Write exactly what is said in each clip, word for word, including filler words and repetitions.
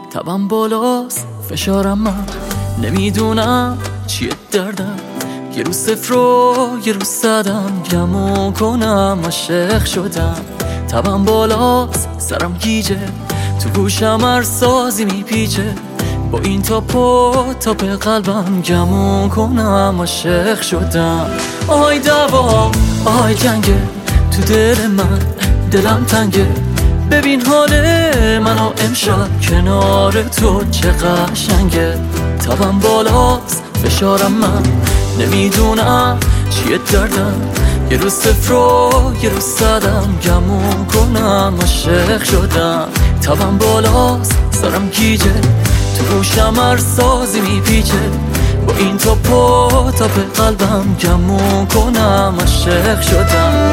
تبم بالاست فشارم من نمیدونم چیه دردم، یه روز صفر و یه روز صدم گمون کنم عاشق شدم. تبم بالاست سرم گیجه تو گوشم هر سازی میپیچه، با این تاپ و تاپ قلبم گمون کنم عاشق شدم. آی دوا آی جنگه تو دل من، دلم تنگه ببین حال منو امشب کنار تو چه قشنگه. تبم بالاست فشارم من نمیدونم چیه دردم، یه روز صفر و یه روز صدم گمون کنم عاشق شدم. تبم بالاست سرم گیجه تو گوشم هر سازی میپیچه، با این تاپ و تاپ قلبم گمون کنم عاشق شدم.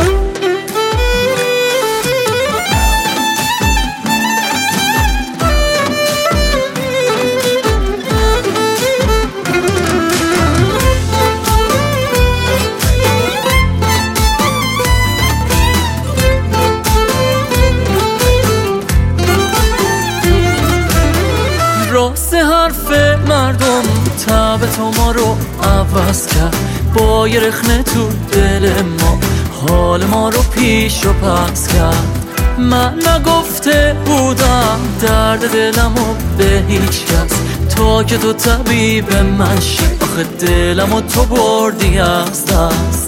راست حرف مردم تب تو ما رو عوض کرد، با یه رخنه تو دل ما حال ما رو پیش و پس کرد. من نگفته بودم درد دلمو به هیچ کس، تا که تو طبیب من شی، آخه دلمو تو بردی از دست.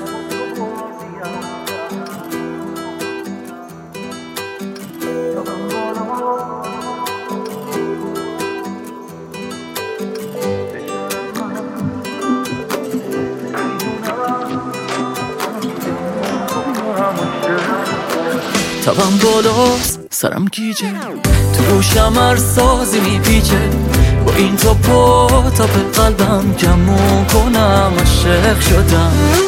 تبم بالاست سرم گیجه تو گوشم هر سازی میپیچه، با این تاپ و تاپ قلبم گمون کنم عاشق شدم.